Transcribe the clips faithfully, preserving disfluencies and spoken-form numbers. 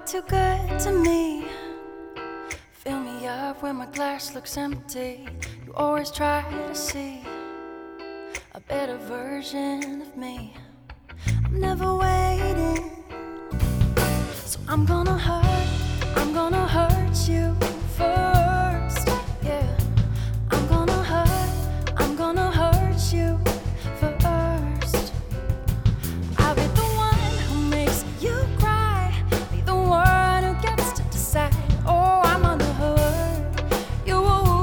too good to me. Fill me up when my glass looks empty. You always try to see a better version of me. I'm never waiting, so I'm gonna hurt, I'm gonna hurt you first. Yeah, I'm gonna hurt, I'm gonna hurt you first. I'll be the one who makes you cry, be the one who gets to decide. Oh, I'm gonna hurt you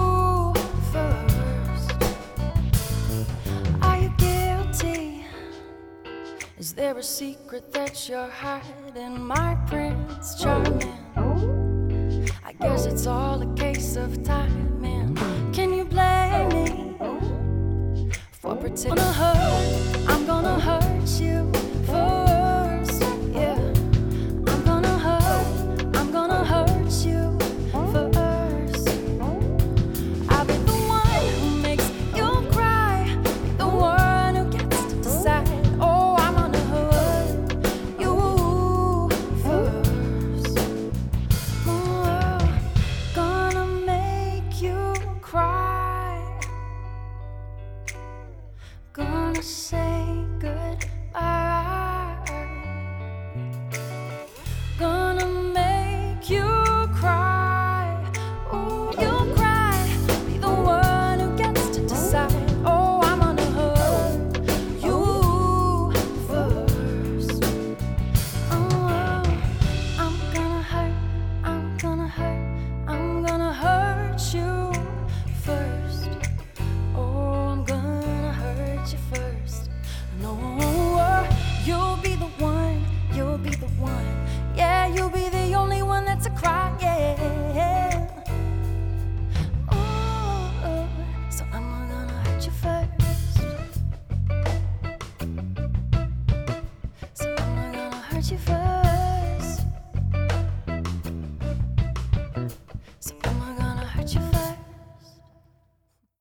first. Are you guilty? Is there a secret that you're hiding, my Prince Charming? I guess it's all a case of timing. Can you blame me for pretending? I'm gonna hurt, I'm gonna hurt you first. Yeah, I'm gonna hurt, I'm gonna hurt you first. I'll be the one who makes you cry, be the one who gets to decide. Oh, I'm gonna hurt you first. Oh, gonna make you cry, gonna say goodbye, gonna make you cry. Ooh, you cry, be the one who gets to decide. Oh, I'm gonna hurt you first. Oh, I'm gonna hurt, I'm gonna hurt, I'm gonna hurt you first. Oh, I'm gonna hurt you first. No, you'll be the one, you'll be the one. Yeah, you'll be the only one that's a cry, yeah. Oh, so I'm gonna hurt you first. So I'm gonna hurt you first.